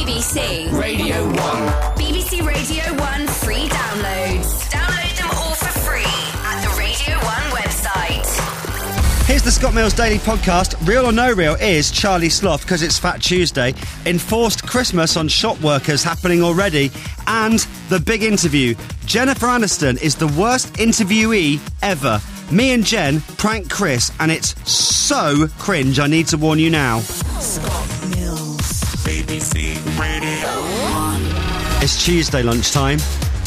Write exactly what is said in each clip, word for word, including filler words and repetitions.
B B C Radio one. B B C Radio one free downloads. Download them all for free at the Radio one website. Here's the Scott Mills Daily Podcast. Real or no real is Charlie Sloth because it's Fat Tuesday. Enforced Christmas on shop workers happening already. And the big interview. Jennifer Aniston is the worst interviewee ever. Me and Jen prank Chris and it's so cringe. I need to warn you now. Scott Mills. B B C Radio one. It's Tuesday lunchtime.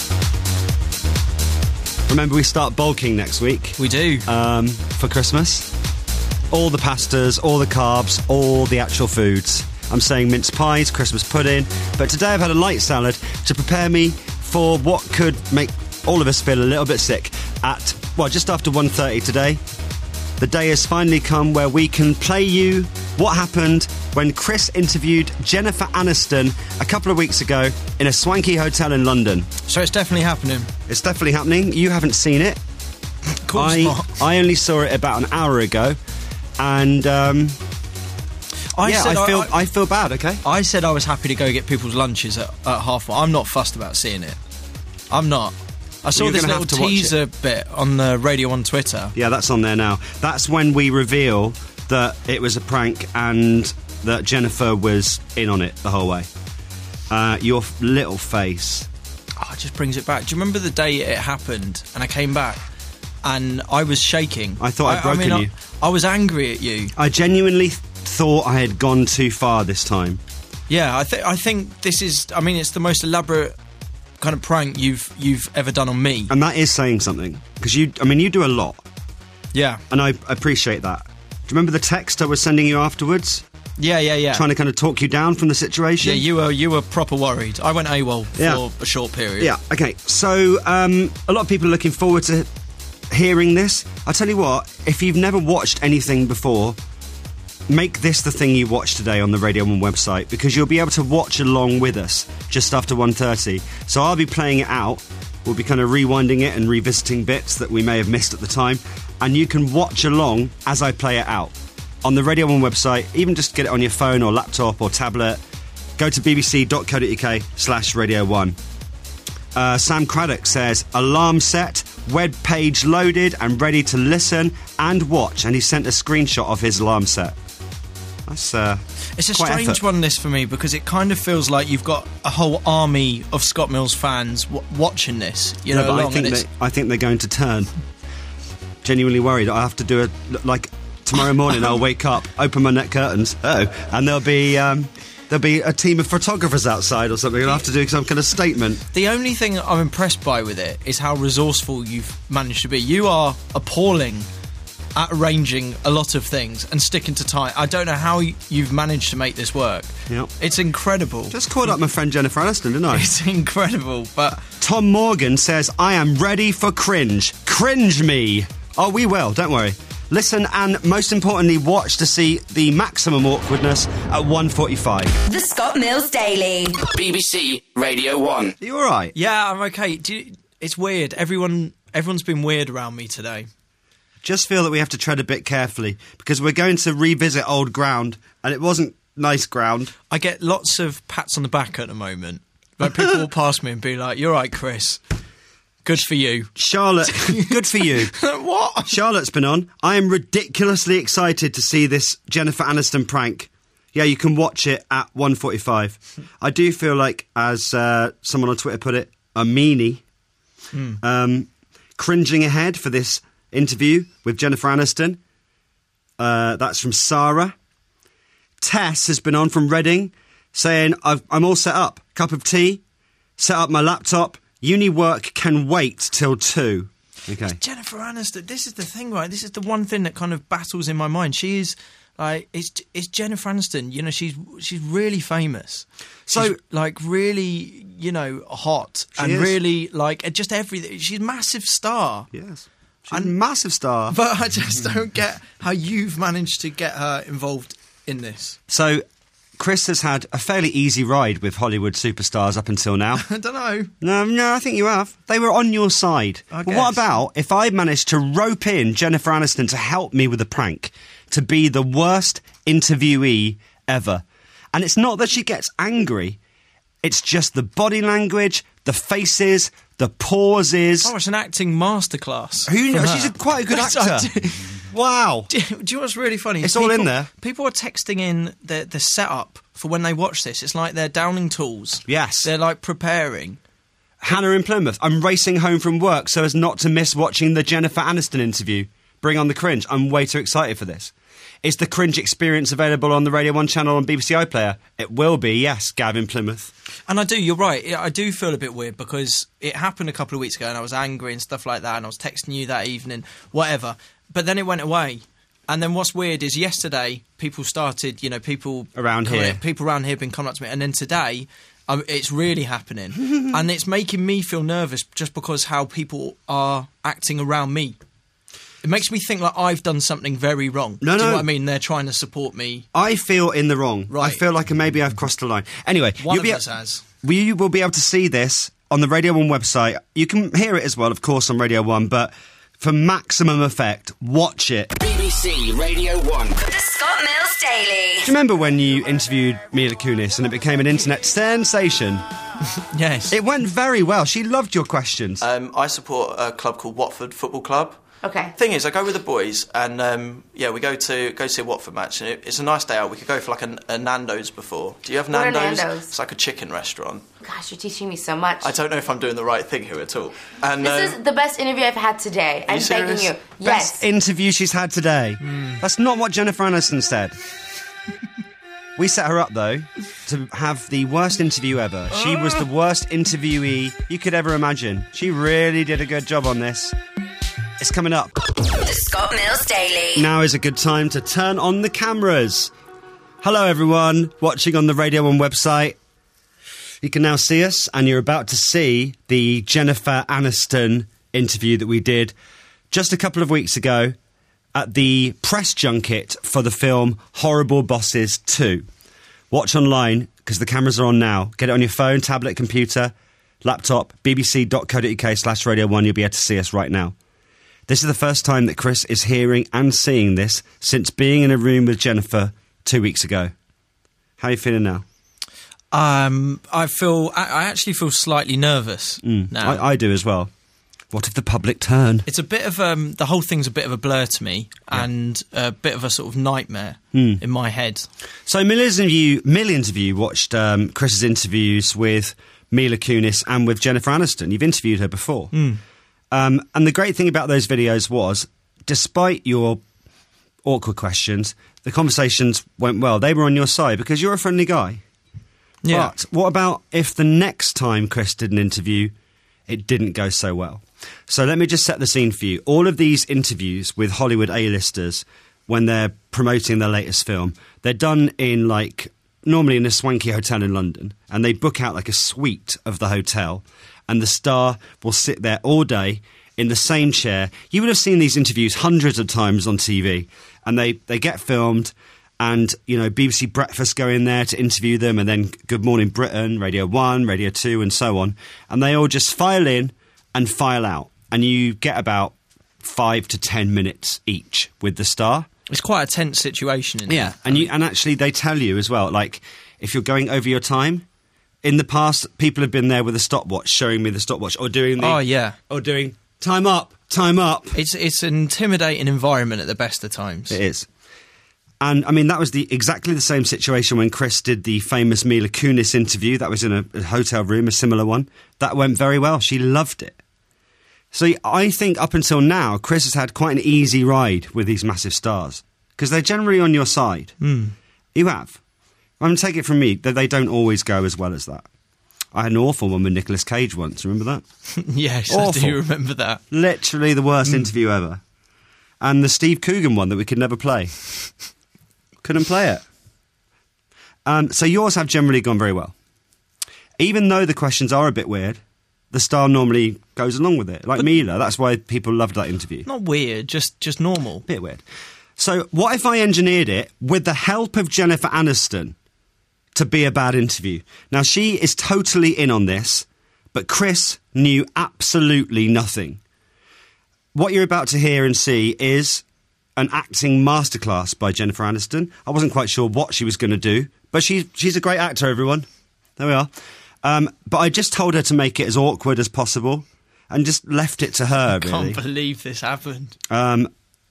Remember, we start bulking next week. We do. Um, for Christmas. All the pastas, all the carbs, all the actual foods. I'm saying mince pies, Christmas pudding. But today I've had a light salad to prepare me for what could make all of us feel a little bit sick at, well, just after one thirty today. The day has finally come where we can play you what happened when Chris interviewed Jennifer Aniston a couple of weeks ago in a swanky hotel in London. So it's definitely happening. It's definitely happening. You haven't seen it. Of course I, not. I only saw it about an hour ago. And, um... I yeah, said I feel I, I feel bad, okay? I said I was happy to go get people's lunches at, at half one. I'm not fussed about seeing it. I'm not. I saw You're this gonna little have to watch teaser bit on the Radio one Twitter. Yeah, that's on there now. That's when we reveal that it was a prank and that Jennifer was in on it the whole way. Uh, your f- little face. Oh, it just brings it back. Do you remember the day it happened and I came back and I was shaking? I thought I'd broken I mean, you. I, I was angry at you. I genuinely th- thought I had gone too far this time. Yeah, I think I think this is. I mean, it's the most elaborate kind of prank you've you've ever done on me. And that is saying something. Because you, I mean, you do a lot. Yeah. And I appreciate that. Do you remember the text I was sending you afterwards? Yeah, yeah, yeah. Trying to kind of talk you down from the situation? Yeah, you were you were proper worried. I went AWOL for Yeah. a short period. Yeah, okay. So, um, a lot of people are looking forward to hearing this. I'll tell you what, if you've never watched anything before, make this the thing you watch today on the Radio one website, because you'll be able to watch along with us just after one thirty. So I'll be playing it out. We'll be kind of rewinding it and revisiting bits that we may have missed at the time. And you can watch along as I play it out on the Radio one website. Even just get it on your phone or laptop or tablet. Go to bbc.co.uk slash Radio one. Uh, Sam Craddock says, alarm set, web page loaded and ready to listen and watch. And he sent a screenshot of his alarm set. That's uh, It's a quite strange effort. one, this, for me, because it kind of feels like you've got a whole army of Scott Mills fans w- watching this, you No, know, but I along, think and it's... they, I think they're going to turn. Genuinely worried. I have to do it like tomorrow morning. I'll wake up, open my net curtains, oh, and there'll be um, there'll be a team of photographers outside or something. I'll have to do some kind of statement. The only thing I'm impressed by with it is how resourceful you've managed to be. You are appalling at arranging a lot of things and sticking to time. I don't know how you've managed to make this work. Yep. It's incredible. Just called up my friend Jennifer Aniston, didn't I? It's incredible, but... Tom Morgan says, I am ready for cringe. Cringe me. Oh, we will, don't worry. Listen and, most importantly, watch to see the maximum awkwardness at one forty-five. The Scott Mills Daily. B B C Radio one. Are you all right? Yeah, I'm okay. Do you, it's weird. Everyone, everyone's been weird around me today. Just feel that we have to tread a bit carefully because we're going to revisit old ground and it wasn't nice ground. I get lots of pats on the back at the moment. Like, people will pass me and be like, you're right, Chris. Good for you. Charlotte, good for you. What? Charlotte's been on. I am ridiculously excited to see this Jennifer Aniston prank. Yeah, you can watch it at one forty-five. I do feel like, as uh, someone on Twitter put it, a meanie. Mm. Um, cringing ahead for this interview with Jennifer Aniston. Uh, that's from Sarah. Tess has been on from Reading saying, I've, I'm all set up. Cup of tea, set up my laptop. Uni work can wait till two. Okay. Jennifer Aniston, this is the thing, right? This is the one thing that kind of battles in my mind. She is, like, it's, it's Jennifer Aniston. You know, she's she's really famous. So, she's, like, really, you know, hot. And is. really, like, just everything. She's a massive star. Yes. She's a massive star. But I just don't get how you've managed to get her involved in this. So, Chris has had a fairly easy ride with Hollywood superstars up until now. I don't know. No, no, I think you have. They were on your side. I But what guess. about if I managed to rope in Jennifer Aniston to help me with a prank, to be the worst interviewee ever? And it's not that she gets angry, It's just the body language, the faces, the pauses. Oh, it's an acting masterclass. Who knows? from She's her. a, quite a good That's- actor. Wow. Do you, do you know what's really funny? It's all in there. People are texting in the the setup for when they watch this. It's like they're downing tools. Yes. They're like preparing. Hannah in Plymouth. I'm racing home from work so as not to miss watching the Jennifer Aniston interview. Bring on the cringe. I'm way too excited for this. Is the cringe experience available on the Radio one channel on B B C iPlayer? It will be, yes, Gav in Plymouth. And I do, you're right, I do feel a bit weird because it happened a couple of weeks ago and I was angry and stuff like that and I was texting you that evening, whatever. But then it went away. And then what's weird is yesterday people started, you know, people... Around coming- here. People around here have been coming up to me. And then today, um, it's really happening. And it's making me feel nervous just because how people are acting around me. It makes me think like I've done something very wrong. No, Do you no. know what I mean? They're trying to support me. I feel in the wrong. I Right. feel like maybe I've crossed the line. Anyway, One you'll of be us has. You will be able to see this on the Radio one website. You can hear it as well, of course, on Radio one, but for maximum effect, watch it. B B C Radio one. The Scott Mills Daily. Do you remember when you interviewed Mila Kunis and it became an internet sensation? Yes. It went very well. She loved your questions. Um, I support a club called Watford Football Club. Okay. Thing is, I go with the boys, and um, yeah, we go to go see a Watford match, and it, it's a nice day out. We could go for like a, a Nando's before. Do you have What are Nando's? Nando's? It's like a chicken restaurant. Gosh, you're teaching me so much. I don't know if I'm doing the right thing here at all. And This um, is the best interview I've had today. I'm you begging serious? you. Yes. Best interview she's had today. That's not what Jennifer Aniston said. We set her up, though, to have the worst interview ever. She was the worst interviewee you could ever imagine. She really did a good job on this. It's coming up. The Scott Mills Daily. Now is a good time to turn on the cameras. Hello, everyone watching on the Radio one website. You can now see us, and you're about to see the Jennifer Aniston interview that we did just a couple of weeks ago at the press junket for the film Horrible Bosses two. Watch online, because the cameras are on now. Get it on your phone, tablet, computer, laptop, bbc.co.uk slash radio one. You'll be able to see us right now. This is the first time that Chris is hearing and seeing this since being in a room with Jennifer two weeks ago. How are you feeling now? Um, I feel. I, I actually feel slightly nervous now. I, I do as well. What if the public turn? It's a bit of um, the whole thing's a bit of a blur to me, and a bit of a sort of nightmare in my head. So millions of you, millions of you watched um, Chris's interviews with Mila Kunis and with Jennifer Aniston. You've interviewed her before. Um, and the great thing about those videos was, despite your awkward questions, the conversations went well. They were on your side because you're a friendly guy. Yeah. But what about if the next time Chris did an interview, it didn't go so well? So let me just set the scene for you. All of these interviews with Hollywood A-listers, when they're promoting their latest film, they're done in, like, normally in a swanky hotel in London, and they book out, like, a suite of the hotel, and the star will sit there all day in the same chair. You would have seen these interviews hundreds of times on T V, and they, they get filmed, and, you know, B B C Breakfast go in there to interview them, and then Good Morning Britain, Radio one, Radio two, and so on. And they all just file in and file out. And you get about five to ten minutes each with the star. It's quite a tense situation. Isn't Yeah. it? And you and actually they tell you as well, like, if you're going over your time, in the past, people have been there with a stopwatch, showing me the stopwatch, or doing the... Oh, yeah. Or doing, time up, time up. It's it's an intimidating environment at the best of times. It is. And, I mean, that was the exactly the same situation when Chris did the famous Mila Kunis interview. That was in a, a hotel room, a similar one. That went very well. She loved it. So I think up until now, Chris has had quite an easy ride with these massive stars. Because they're generally on your side. Mm. You have. I mean, take it from me, that they don't always go as well as that. I had an awful one with Nicolas Cage once, remember that? Yes, Awful. I do remember that. Literally the worst interview ever. And the Steve Coogan one that we could never play. Couldn't play it. Um, so yours have generally gone very well. Even though the questions are a bit weird, the star normally goes along with it. Like Mila, that's why people loved that interview. Not weird, just just normal. Bit weird. So what if I engineered it with the help of Jennifer Aniston to be a bad interview? Now, she is totally in on this, but Chris knew absolutely nothing. What you're about to hear and see is an acting masterclass by Jennifer Aniston. I wasn't quite sure what she was going to do, but she, she's a great actor, everyone. There we are. Um, but I just told her to make it as awkward as possible and just left it to her, I really. can't believe this happened. Um,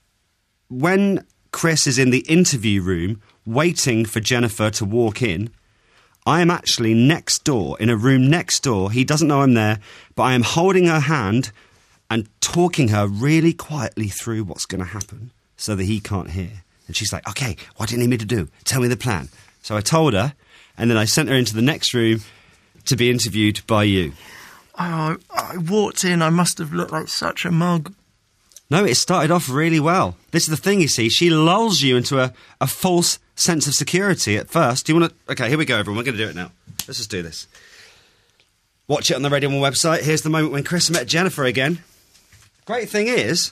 when Chris is in the interview room waiting for Jennifer to walk in, I am actually next door, in a room next door. He doesn't know I'm there, but I am holding her hand and talking her really quietly through what's going to happen so that he can't hear. And she's like, okay, what do you need me to do? Tell me the plan. So I told her, and then I sent her into the next room to be interviewed by you. I, I walked in, I must have looked like such a mug. No, it started off really well. This is the thing, you see. She lulls you into a, a false sense of security at first. Do you want to... OK, here we go, everyone. We're going to do it now. Let's just do this. Watch it on the Radio one website. Here's the moment when Chris met Jennifer again. Great thing is,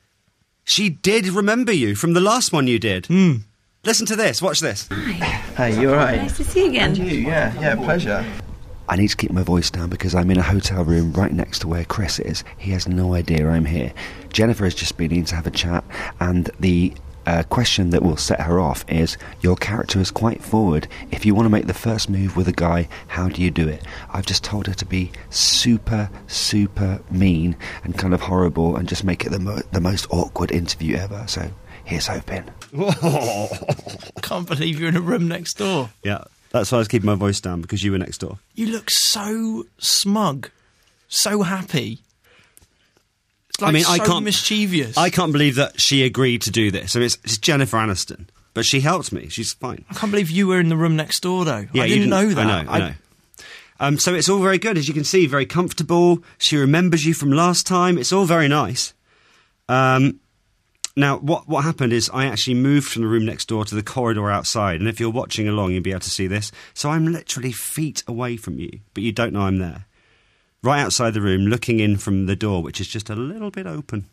she did remember you from the last one you did. Mm. Listen to this. Watch this. Hey, you all right? Nice to see you again. And you, yeah, yeah, pleasure. I need to keep my voice down because I'm in a hotel room right next to where Chris is. He has no idea I'm here. Jennifer has just been in to have a chat, and the uh, question that will set her off is, your character is quite forward. If you want to make the first move with a guy, how do you do it? I've just told her to be super, super mean and kind of horrible and just make it the, mo- the most awkward interview ever. So here's hoping. I can't believe you're in a room next door. Yeah, that's why I was keeping my voice down, because you were next door. You look so smug, so happy. It's like I mean, so I can't, mischievous. I can't believe that she agreed to do this. I mean, it's, it's Jennifer Aniston, but she helped me. She's fine. I can't believe you were in the room next door, though. Yeah, I you didn't, know that. I know, I, I know. Um, so it's all very good, as you can see, very comfortable. She remembers you from last time. It's all very nice. Um, now, what what happened is I actually moved from the room next door to the corridor outside, and if you're watching along, you'll be able to see this. So I'm literally feet away from you, but you don't know I'm there. Right outside the room, looking in from the door, which is just a little bit open.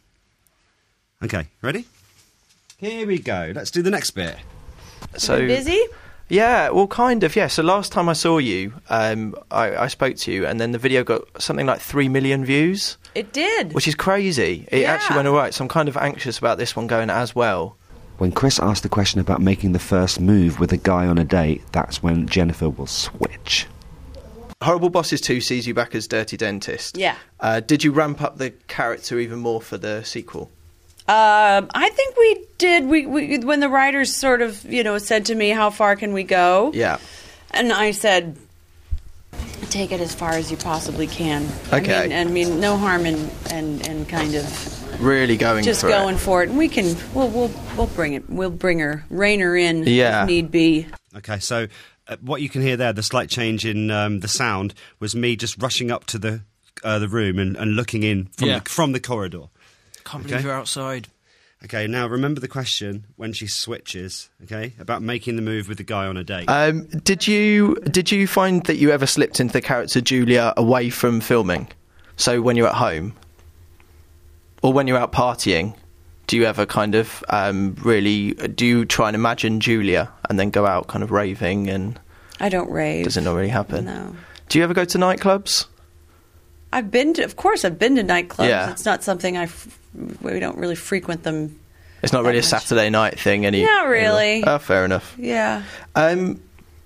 Okay, ready? Here we go. Let's do the next bit. So Been busy? Yeah, well, kind of, yeah. So last time I saw you, um, I, I spoke to you, and then the video got something like three million views, It did. which is crazy. It Yeah. actually went all right, so I'm kind of anxious about this one going as well. When Chris asked the question about making the first move with a guy on a date, that's when Jennifer will switch. Horrible Bosses two sees you back as Dirty Dentist. Yeah. Uh, did you ramp up the character even more for the sequel? Um, I think we did. We, we when the writers sort of, you know, said to me, "How far can we go?" Yeah. And I said, "Take it as far as you possibly can." Okay. I mean, I mean no harm in and and kind of Really going just for going it. for it. And we can. We'll we'll we'll bring it. We'll bring her, rein her in Yeah. if need be. Okay, so uh, what you can hear there, the slight change in um, the sound, was me just rushing up to the uh, the room and, and looking in from, Yeah. the, from the corridor. Can't Okay. believe you're outside. Okay, now remember the question when she switches, okay, about making the move with the guy on a date. Um, did you did you find that you ever slipped into the character Julia away from filming? So when you're at home, or when you're out partying, do you ever kind of um, really do you try and imagine Julia and then go out kind of raving, and I don't rave. does it not really happen? No. Do you ever go to nightclubs? I've been to, of course, I've been to nightclubs. Yeah. It's not something I, f- we don't really frequent them. It's not really a That much. Saturday night thing, any? Not really. Oh, fair enough. Yeah. Um,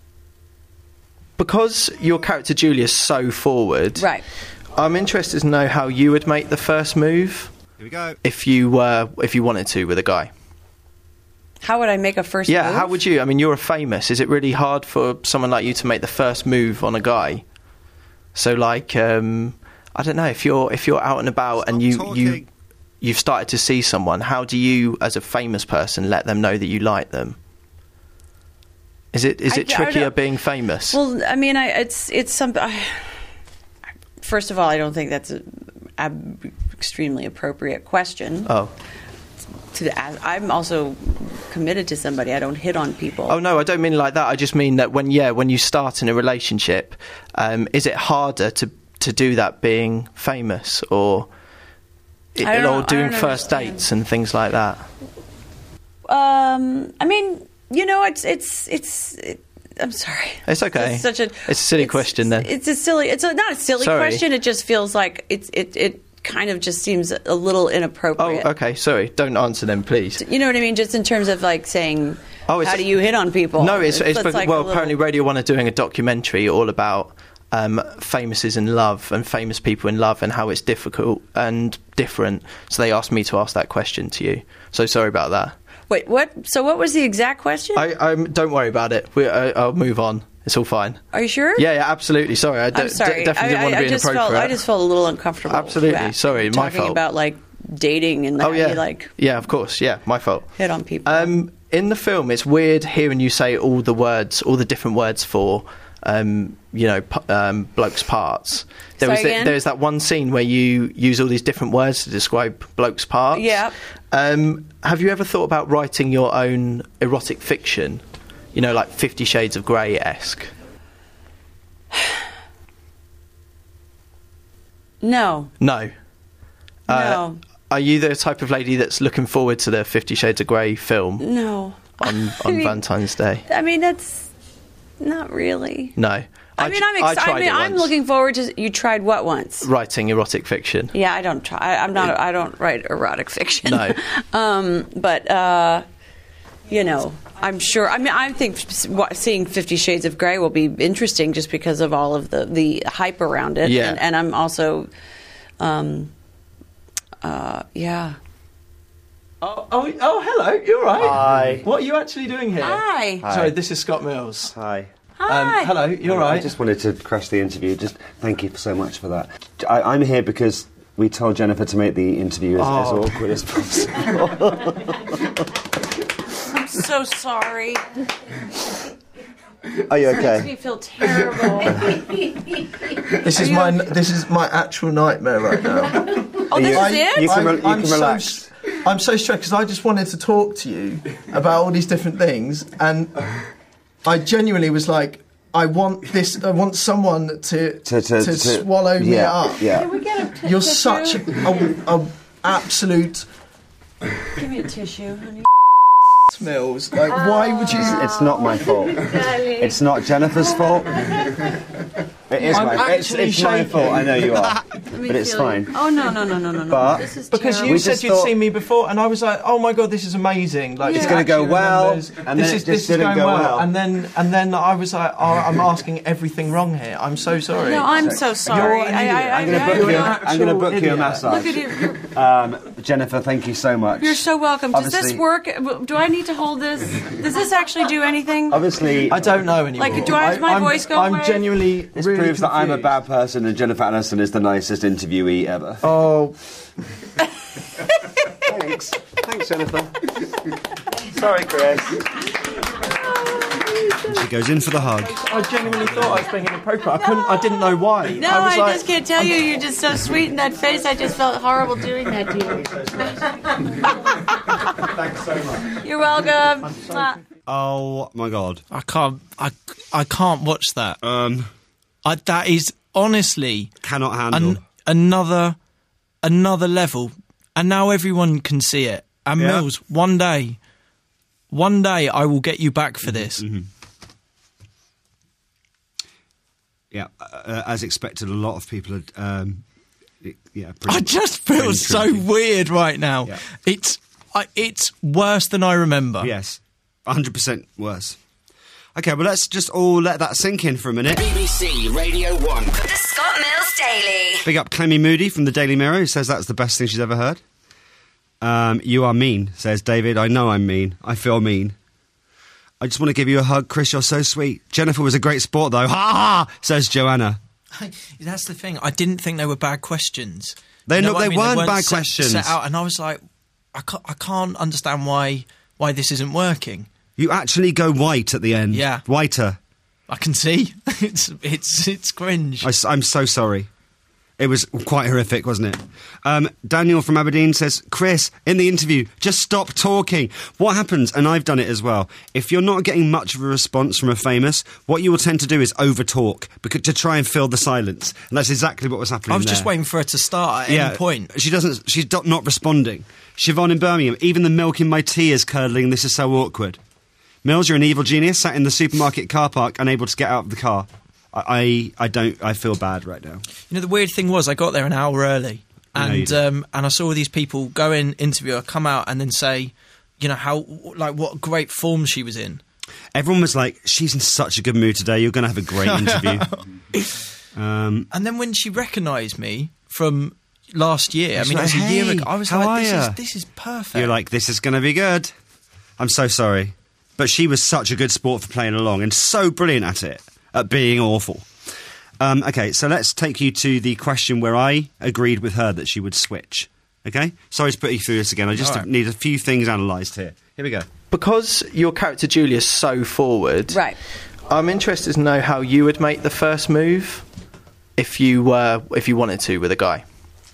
because your character Julia is so forward, Right. I'm interested to know how you would make the first move Here we go. if you uh, if you wanted to with a guy. How would I make a first Yeah, move? how would you? I mean, you're famous. Is it really hard for someone like you to make the first move on a guy? So, like, um, I don't know, if you're if you're out and about and you you talking. you've started to see someone, how do you, as a famous person, let them know that you like them? Is it is I- it I trickier don't- being famous? Well, I mean, I, it's it's some. I, first of all, I don't think that's an extremely appropriate question. oh. To ask. I'm also committed to somebody. I don't hit on people. Oh no, I don't mean it like that. I just mean that when yeah, when you start in a relationship, um, is it harder to to do that being famous, or it, I don't- or I doing don't first understand. dates and things like that? Um, I mean, you know, it's it's it's. It, I'm sorry. It's okay. It's such a. It's a silly it's- question then. It's a silly. It's a, not a silly Sorry. question. It just feels like it's it it kind of just seems a little Oh, inappropriate. okay. Sorry. Don't answer them, please. You know what I mean? Just in terms of like saying, Oh, it's- how do you hit on people? No, it's, it's, That's because, like well, a little- apparently Radio One are doing a documentary all about um, famouses in love and famous people in love and how it's difficult and different. So they asked me to ask that question to you. So sorry about that. Wait, what? So what was the exact question? I, I'm, don't worry about it. We, I, I'll move on. It's all fine. Are you sure? Yeah, yeah, absolutely. Sorry, I d- I'm sorry. d- definitely I, didn't want to I, be I just inappropriate. Felt, I just felt a little uncomfortable. Absolutely. about Sorry, my talking fault. about like dating and Oh that yeah, you like yeah, of course, yeah, my fault. hit on people. Um, in the film, it's weird hearing you say all the words, all the different words for, um, you know, p- um, blokes' parts. There Sorry was the, again? there's that one scene where you use all these different words to describe blokes' parts. Yeah. Um, have you ever thought about writing your own erotic fiction? You know, like Fifty Shades of Grey-esque. no. No. Uh, No. Are you the type of lady that's looking forward to the Fifty Shades of Grey film No. on, I on mean- Valentine's Day? I mean, that's not really. No. I, mean, I'm I excited. tried I mean, it I'm once. looking forward to. You tried what once? Writing erotic fiction. Yeah, I don't try. I, I'm not. I don't write erotic fiction. No. um, but uh, you know, I'm sure. I mean, I think seeing Fifty Shades of Grey will be interesting just because of all of the the hype around it. Yeah. And, and I'm also, um, uh, yeah. Oh, oh, oh, hello. You're right. Hi. What are you actually doing here? Hi. Hi. Sorry, this is Scott Mills. Hi. Hi. Um, hello. You're I right. just wanted to crash the interview. Just thank you so much for that. I, I'm here because we told Jennifer to make the interview as, as Oh. awkward as possible. I'm so sorry. Are you It makes me feel terrible. This is my this is my actual nightmare right now. Oh, this you- is it? you can re- you I'm can so relax. s- I'm so stressed because I just wanted to talk to you about all these different things, and I genuinely was like, I want this. I want someone to To- to- to- swallow me yeah, up. yeah. Can we get a t- You're tissue? such a, a, a absolute Give me a tissue, honey. Mills. Like, why would you? It's not my fault. It's not Jennifer's fault. It is I'm my. It's, actually it's my shaking. fault. I know you are, Let me but it's feel fine. you. Oh no no no no no no! But- This is Because terrible. you We said just you'd thought- seen me before, and I was like, "Oh my god, this is amazing!" Like It's he gonna go actually well, remembers. and this then it is just this is didn't going go well. well. And then and then I was like, "Oh, I'm asking everything wrong here. I'm so sorry." No, I'm so sorry. You're an I, I, idiot. I, I'm going I, to book You're you. an I'm going to actual book you a idiot. massage. Look at you. Um, Jennifer, thank you so much. You're so welcome. Does this Obviously- work? Do I need to hold this? Does this actually do anything? Obviously, I don't know anymore. Like, do I- does my I'm, voice go I'm away? genuinely. this really proves that I'm a confused. bad person and Jennifer Aniston is the nicest interviewee ever. Oh, Thanks. Thanks, Jennifer. Sorry, Chris. She goes in for the hug. I genuinely thought I was being inappropriate. I couldn't. I didn't know why. No, I, was I, like, just can't tell you. You're just so sweet in that face. I just felt horrible doing that to you. Thanks so much. You're welcome. Mwah. Oh my god. I can't. I, I can't watch that. Um, I, that is honestly cannot handle. an, another another level, and now everyone can see it. And Yeah. Mills, one day, one day, I will get you back for this. Mm-hmm. Yeah, uh, as expected, a lot of people had. Um, it- yeah, pretty, I just feel pretty so tricky. weird right now. Yeah. It's I, it's worse than I remember. Yes, one hundred percent worse. Okay, well, let's just all let that sink in for a minute. B B C Radio one. The Scott Mills Daily. Big up Clemmy Moody from the Daily Mirror, who says that's the best thing she's ever heard. Um, you are mean, says David. I know I'm mean. I feel mean. I just want to give you a hug, Chris. You're so sweet. Jennifer was a great sport, though. Ha ha! Says Joanna. That's the thing. I didn't think they were bad questions. They- You know no, what I they mean? weren't weren't bad set, questions. Set out, and I was like, I can't, I can't understand why why this isn't working. You actually go white at the end. Yeah. Whiter. I can see. it's it's it's cringe. I, am so sorry. It was quite horrific, wasn't it? Um, Daniel from Aberdeen says, Chris, in the interview, just stop talking. What happens, and I've done it as well, if you're not getting much of a response from a famous, what you will tend to do is over-talk because, to try and fill the silence. And that's exactly what was happening I was there. just waiting for her to start at Yeah, any point. She doesn't. She's do- not responding. Siobhan in Birmingham. Even the milk in my tea is curdling. This is so awkward. Mills, you're an evil genius. Sat in the supermarket car park, unable to get out of the car. I, I, I don't. I feel bad right now. You know, the weird thing was I got there an hour early, I know you and did. um, and I saw these people go in, interview her, come out, and then say, you know, how like what great form she was in. Everyone was like, "She's in such a good mood today. You're going to have a great interview." Um, And then when she recognised me from last year, I She's mean, like, it was a year "Hey, ago, I was how like, are this ya?" is, this is perfect. you're like, this is going to be good. I'm so sorry. But she was such a good sport for playing along and so brilliant at it, at being awful. Um, okay, so let's take you to the question where I agreed with her that she would switch. Okay? Sorry to put you through this again. I just All right. need a few things analysed here. Here we go. Because your character Julia's so forward, Right. I'm interested to know how you would make the first move if you were if you wanted to with a guy.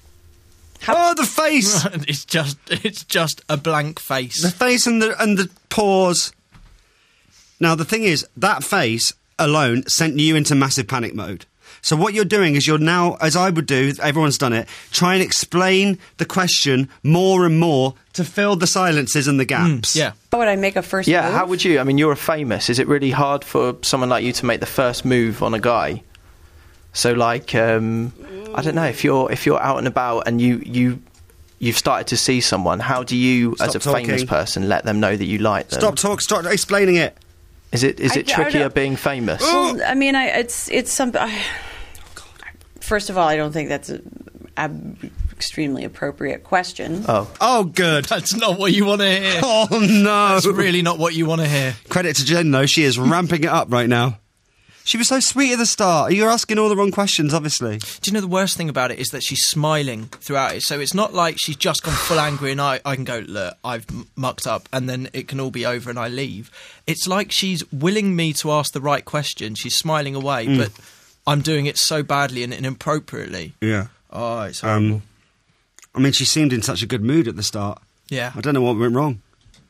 Oh, the face! it's just it's just a blank face. The face and the and the pause. Now the thing is, that face alone sent you into massive panic mode. So what you're doing is you're now, as I would do, everyone's done it, try and explain the question more and more to fill the silences and the gaps. yeah. How would I make a first Yeah, move? how would you? I mean, you're famous. Is it really hard for someone like you to make the first move on a guy? So, like, um, I don't know, if you're if you're out and about and you you you've started to see someone, how do you, Stop as a talking. famous person, let them know that you like them? Stop talk. Stop explaining it. Is it is I- it I trickier don't- being famous? Well, I mean, I, it's it's some. I, first of all, I don't think that's an extremely appropriate question. Oh, Oh, good. That's not what you want to hear. Oh no. That's really not what you want to hear. Credit to Jen though. She is ramping it up right now. She was so sweet at the start. You're asking all the wrong questions, obviously. Do you know the worst thing about it is that she's smiling throughout it. So it's not like she's just gone full angry and I, I can go, look, I've m- mucked up and then it can all be over and I leave. It's like she's willing me to ask the right question. She's smiling away, Mm. but I'm doing it so badly and inappropriately. Yeah. Oh, it's horrible. Um, I mean, she seemed in such a good mood at the start. yeah. I don't know what went wrong.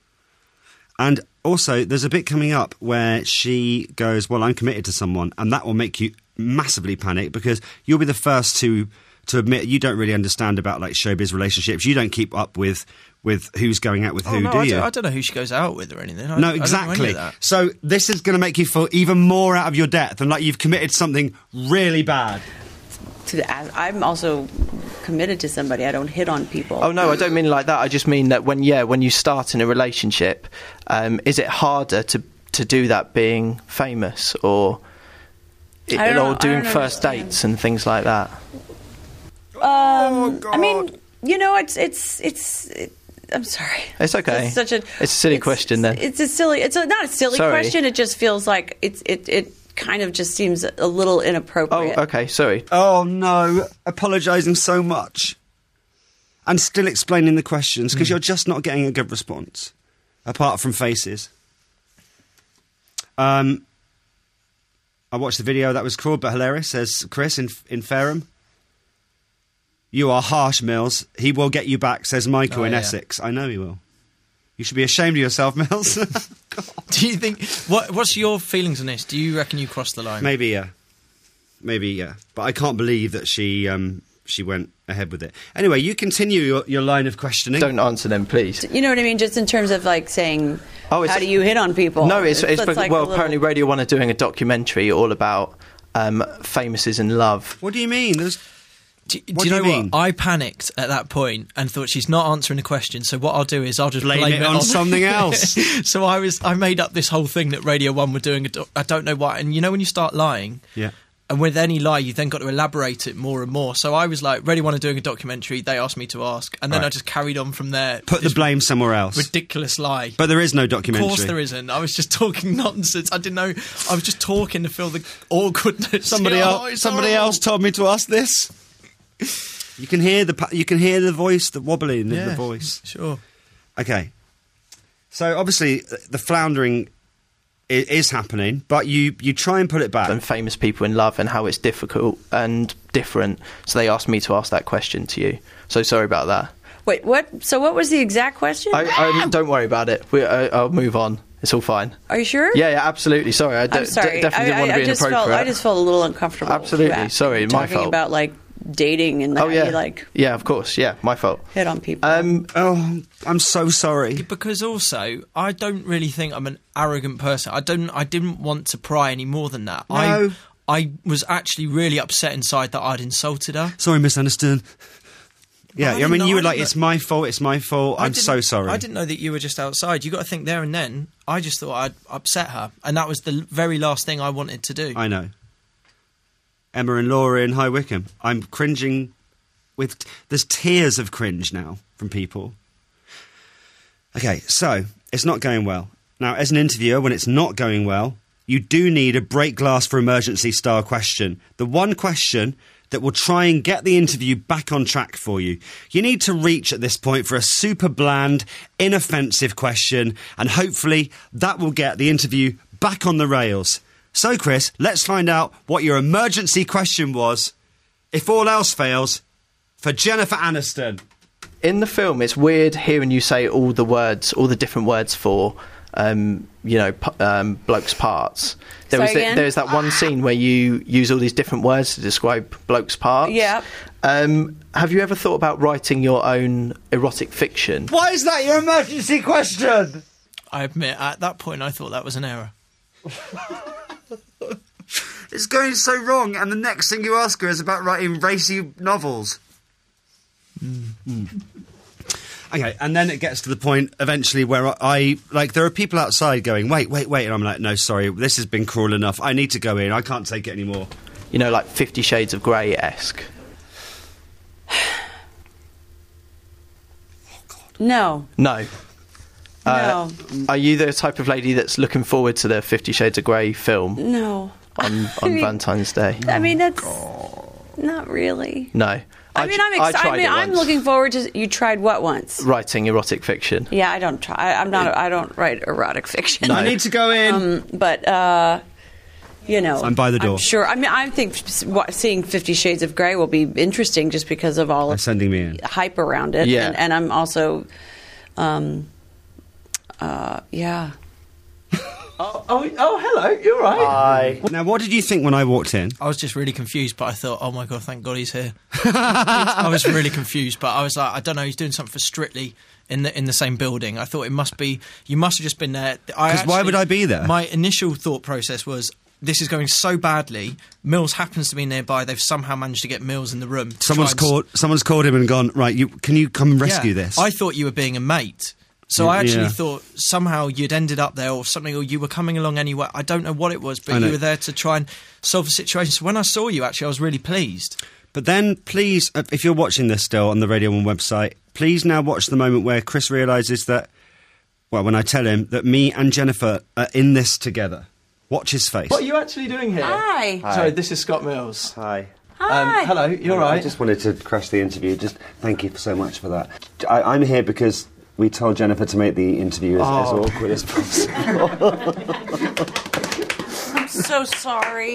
And also, there's a bit coming up where she goes, well, I'm committed to someone, and that will make you massively panic because you'll be the first to to admit you don't really understand about like showbiz relationships. You don't keep up with with who's going out with Oh, who, no, do I you? don't, I don't know who she goes out with or anything. I, no, I don't know any exactly. of that. So this is going to make you feel even more out of your depth and like you've committed something really bad. To, I'm also committed to somebody. I don't hit on people. oh no, I don't mean like that. I just mean that when yeah, when you start in a relationship, um, is it harder to to do that being famous or it, I don't know- or I doing don't first understand. dates and things like that? Um, I mean, you know, it's it's it's. It, I'm sorry. It's okay. It's such a. It's a silly it's- question then. It's a silly. It's a, not a silly Sorry. question. It just feels like it's it it kind of just seems a little Oh, inappropriate. okay, sorry. Oh no, apologising so much. And still explaining the questions because you're just not getting a good response. Apart from faces. Um, I watched the video, that was cool but hilarious, says Chris in, in Fareham. You are harsh, Mills. He will get you back, says Michael Oh, in yeah. Essex. I know he will. You should be ashamed of yourself, Mills. Do you think... What, what's your feelings on this? Do you reckon you crossed the line? Maybe, yeah. Maybe, yeah. But I can't believe that she um, she went ahead with it. Anyway, you continue your, your line of questioning. Don't answer them, please. You know what I mean? Just in terms of like saying, Oh, it's- how do you hit on people? No, it's, it's, it's like a well, little- apparently Radio One are doing a documentary all about um, famouses in love. What do you mean? There's... Do, do What you do know you mean? what? I panicked at that point and thought she's not answering the question. So what I'll do is I'll just Blame blame, it on something else. So I was I made up this whole thing that Radio One were doing. A doc- I don't know why. And you know when you start lying, Yeah. and with any lie you then got to elaborate it more and more. So I was like, Radio One are doing a documentary. They asked me to ask, and then Right. I just carried on from there. Put the This blame somewhere else. ridiculous lie. But there is no Of documentary. course there isn't. I was just talking nonsense. I didn't know. I was just talking to feel the awkwardness. Somebody Oh, else. it's Somebody horrible. else told me to ask this. You can hear the pa- you can hear the voice, the wobbling in Yeah, the voice. Sure. Okay. So obviously the floundering i- is happening, but you you try and put it back. And famous people in love and how it's difficult and different. So they asked me to ask that question to you. So sorry about that. Wait, what? So what was the exact question? I, I, don't worry about it. We, I, I'll move on. It's all fine. Are you sure? Yeah, yeah, absolutely. Sorry, I d- I'm sorry. d- definitely I, didn't want I, to be I just inappropriate. felt I just felt a little uncomfortable. Absolutely. about Sorry, my talking fault. about like dating and oh how yeah, you like yeah, of course, yeah, my fault. hit on people. Um, Oh, I'm so sorry. Because also, I don't really think I'm an arrogant person. I don't. I didn't want to pry any more than that. No. I, I was actually really upset inside that I'd insulted her. Sorry, misunderstood. Yeah, I I, didn't mean, know- you were I like, didn't "It's know- my fault. It's my fault. I I'm didn't- so sorry." I didn't know that you were just outside. You got to think there and then. I just thought I'd upset her, and that was the very last thing I wanted to do. I know. Emma and Laura in High Wycombe. I'm cringing with... There's tears of cringe now from people. Okay, so it's not going well. Now, as an interviewer, when it's not going well, you do need a break glass for emergency style question. The one question that will try and get the interview back on track for you. You need to reach at this point for a super bland, inoffensive question, and hopefully that will get the interview back on the rails. So, Chris, let's find out what your emergency question was, if all else fails, for Jennifer Aniston. In the film, it's weird hearing you say all the words, all the different words for, um, you know, p- um, blokes' parts. There Sorry was the, again? there's that one scene where you use all these different words to describe blokes' parts. Yeah. Um, have you ever thought about writing your own erotic fiction? Why is that your emergency question? I admit, at that point, I thought that was an error. It's going so wrong, and the next thing you ask her is about writing racy novels. Mm. Okay, and then it gets to the point eventually where I, I, like, there are people outside going, wait, wait, wait, and I'm like, no, sorry, this has been cruel enough. I need to go in. I can't take it anymore. You know, like Fifty Shades of Grey-esque. No. No. Uh, No. Are you the type of lady that's looking forward to the Fifty Shades of Grey film No. on, on mean- Valentine's Day? I mean, that's not really. No. I mean, I'm I excited. I tried mean, it I'm once. looking forward to. You tried what once? Writing erotic fiction. Yeah, I don't try. I, I'm not. I don't write erotic fiction. I need to go in. Um, but uh, you know, I'm by the door. I'm sure. I mean, I think s- wa- seeing Fifty Shades of Grey will be interesting just because of all They're of sending me in. the hype around it. Yeah. and, and I'm also, um, uh, yeah. Oh, oh, oh, hello. You're right. Now, what did you think when I walked in? I was just really confused, but I thought, oh my God, thank God he's here. I was really confused, but I was like, I don't know, he's doing something for Strictly in the in the same building. I thought it must be, you must have just been there. Because why would I be there? My initial thought process was, this is going so badly. Mills happens to be nearby. They've somehow managed to get Mills in the room. to Someone's try and- called. Someone's called him and gone. Right, you can you come and rescue Yeah. this? I thought you were being a mate. So Yeah, I actually yeah. thought somehow you'd ended up there or something, or you were coming along anyway. I don't know what it was, I but know. you were there to try and solve the situation. So when I saw you, actually, I was really pleased. But then, please, uh, if you're watching this still on the Radio one website, please now watch the moment where Chris realises that, well, when I tell him that me and Jennifer are in this together. Watch his face. What are you actually doing here? Hi. Sorry, this is Scott Mills. Hi. Hi. Um, hello, you're I right. just wanted to crash the interview. Just thank you so much for that. I, I'm here because we told Jennifer to make the interview as, as Oh. awkward as possible. I'm so sorry.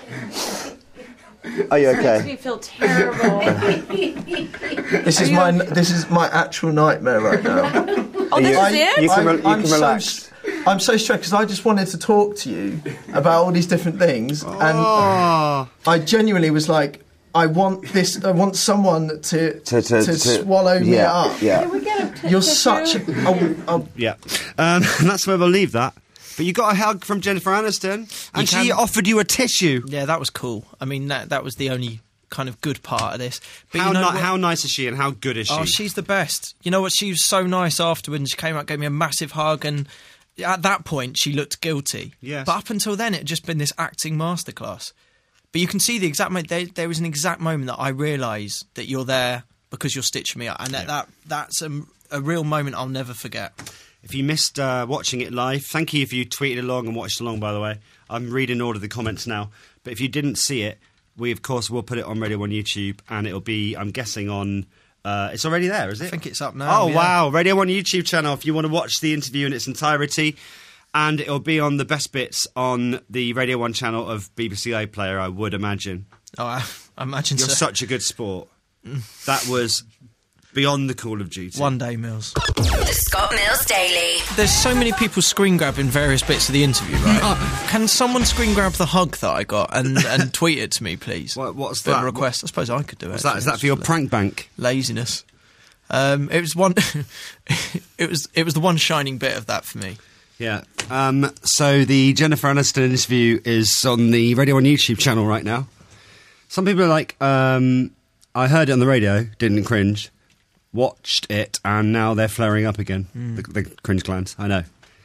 Are you Makes okay? me feel terrible. This is you- my this is my actual nightmare right now. Oh, this you- is it? You can, re- you I'm can so relax. s- I'm so stressed because I just wanted to talk to you about all these different things, and Oh. I genuinely was like, I want this. I want someone to To, to, to, swallow me yeah, up. Yeah. we get a t- You're tissue? such. A, oh, oh, Yeah. Um, and that's where we'll leave that. But you got a hug from Jennifer Aniston, and she can- offered you a tissue. Yeah, that was cool. I mean, that that was the only kind of good part of this. But How, you know ni- what? how nice is she, and how good is she? Oh, she's the best. You know what? She was so nice afterwards. She came out, gave me a massive hug, and at that point, she looked guilty. Yes. But up until then, it had just been this acting masterclass. But you can see the exact moment. There, there was an exact moment that I realised that you're there because you're stitching me up, and that, that that's a, a real moment I'll never forget. If you missed uh, watching it live, thank you if you tweeted along and watched along, by the way. I'm reading all of the comments now. But if you didn't see it, we, of course, will put it on Radio one YouTube, and it'll be, I'm guessing, on... Uh, it's already there, is it? I think it's up now. Oh, yeah. wow. Radio one YouTube channel if you want to watch the interview in its entirety. And it'll be on the best bits on the Radio one channel of B B C iPlayer, I would imagine. Oh, I, I imagine You're so. such a good sport. That was beyond the Call of Duty. One day, Mills. The Scott Mills Daily. There's so many people screen grabbing various bits of the interview, right? Can someone screen grab the hug that I got and, and tweet it to me, please? What- what's Bit of that? a request. I suppose I could do it. Is that, is that for your prank bank? Laziness. Um, it was one. it was it was the one shining bit of that for me. Yeah. Um, so the Jennifer Aniston interview is on the Radio one YouTube channel right now. Some people are like, um, I heard it on the radio, didn't cringe, watched it, and now they're flaring up again. Hmm. The, the cringe clans, I know.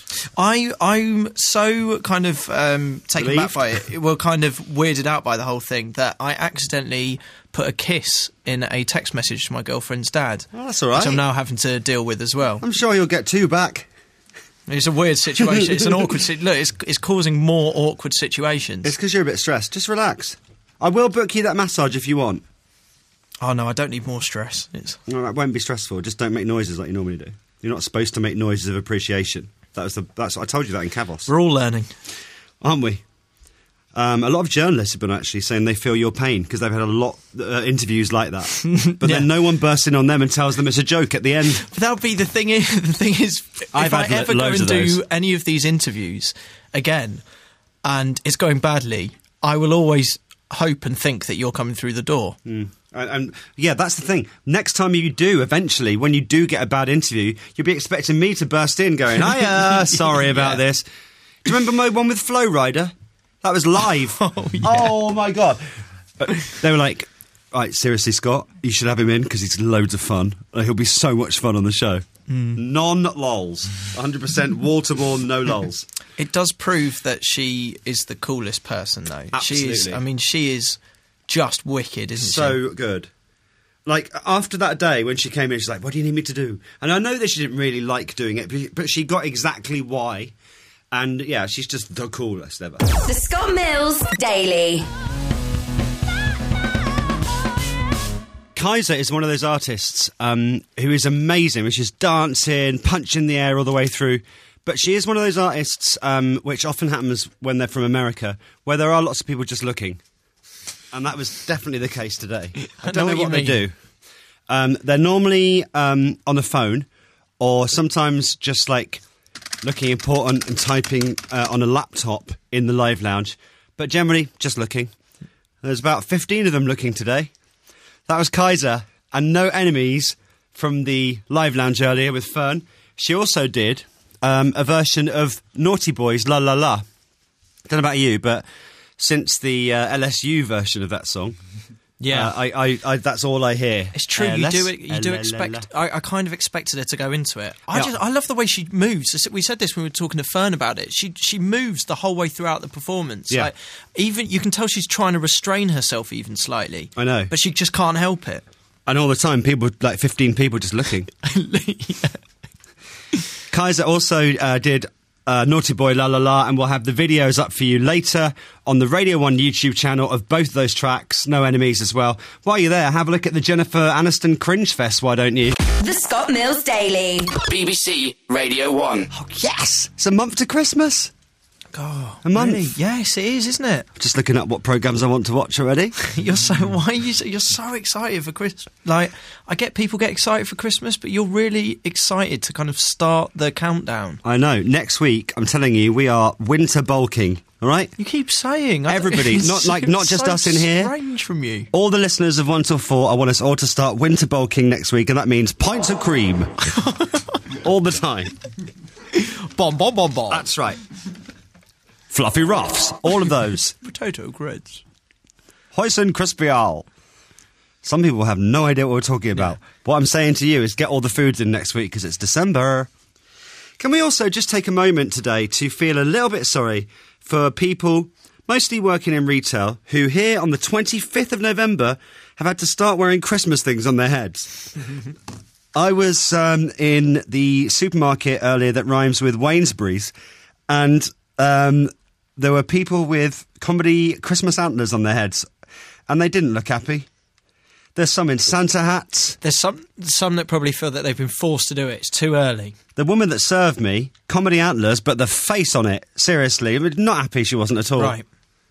I I'm so kind of um, taken Relieved? back by it. Well, kind of weirded out by the whole thing that I accidentally put a kiss in a text message to my girlfriend's dad. Oh, that's all right. Which I'm now having to deal with as well. I'm sure you'll get two back. It's a weird situation. It's an awkward situation. Look, it's, it's causing more awkward situations. It's because you're a bit stressed. Just relax. I will book you that massage if you want. Oh no, I don't need more stress. It's No, that won't be stressful. Just don't make noises like you normally do. You're not supposed to make noises of appreciation. That was the. That's I told you that in Cavos, we're all learning. aren't we? Um, a lot of journalists have been actually saying they feel your pain because they've had a lot uh, interviews like that. But Yeah. then no one bursts in on them and tells them it's a joke at the end. But that would be the thing. Is, the thing is, if I've I had lo- ever go loads and of do those. any of these interviews again, and it's going badly, I will always hope and think that you're coming through the door. And, and yeah, that's the thing. Next time you do, eventually, when you do get a bad interview, you'll be expecting me to burst in going, hiya, sorry about Yeah. this. Do you remember my one with Flow Rider? That was live. Oh, yeah. Oh, my God. But they were like, right, seriously, Scott, you should have him in because he's loads of fun. Uh, He'll be so much fun on the show. Non-lols. one hundred percent wall-to-wall, no lols. It does prove that she is the coolest person, though. She is. Absolutely. I mean, she is just wicked, isn't she? So good. Like, after that day when she came in, she's like, what do you need me to do? And I know that she didn't really like doing it, but- but she got exactly why. And, yeah, she's just the coolest ever. The Scott Mills Daily. Kaiser is one of those artists um, who is amazing, which is dancing, punching the air all the way through. But she is one of those artists, um, which often happens when they're from America, where there are lots of people just looking. And that was definitely the case today. I, I don't know know what what you they mean. do. Um, they're normally um, on the phone, or sometimes just like looking important and typing uh, on a laptop in the live lounge. But generally, just looking. There's about fifteen of them looking today. That was Kaiser, and no enemies from the live lounge earlier with Fern. She also did um, a version of Naughty Boys La La La. I don't know about you, but since the uh, L S U version of that song, Yeah. uh, I, I, I, that's all I hear. It's true. Uh, you less- do it. You do uh, la, la, expect. la. I, I kind of expected her to go into it. I Yeah. just. I love the way she moves. We said this when we were talking to Fern about it. She she moves the whole way throughout the performance. Yeah. Like, even you can tell she's trying to restrain herself even slightly. I know. but she just can't help it. And all the time, people, like fifteen people just looking. Kaiser also uh, did uh, Naughty Boy La La La, and we'll have the videos up for you later on the Radio one YouTube channel of both those tracks, No Enemies as well. While you're there, have a look at the Jennifer Aniston Cringe Fest, why don't you? The Scott Mills Daily. B B C Radio one. Oh, yes! It's a month to Christmas. Oh, A month. really? Yes, it is, isn't it? Just looking at what programmes I want to watch already. You're so why are you so, you're so excited for Christmas? Like, I get people get excited for Christmas, but you're really excited to kind of start the countdown. I know. Next week, I'm telling you, we are winter bulking, all right? You keep saying I- Everybody, it's not like- not just so us in here. Strange from you. All the listeners of one till four, I want us all to start winter bulking next week, and that means pints of cream. All the time. Bomb, bomb, bomb, bomb. That's right. Fluffy ruffs. All of those. Potato grids. Hoisin Crispial. Some people have no idea what we're talking about. What I'm saying to you is get all the foods in next week because it's December. Can we also just take a moment today to feel a little bit sorry for people, mostly working in retail, who here on the twenty-fifth of November have had to start wearing Christmas things on their heads. I was um, in the supermarket earlier that rhymes with Wainsbury's, and um, there were people with comedy Christmas antlers on their heads, and they didn't look happy. There's some in Santa hats. There's some some that probably feel that they've been forced to do it. It's too early. The woman that served me, comedy antlers, but the face on it, seriously, I mean, not happy she wasn't at all. Right.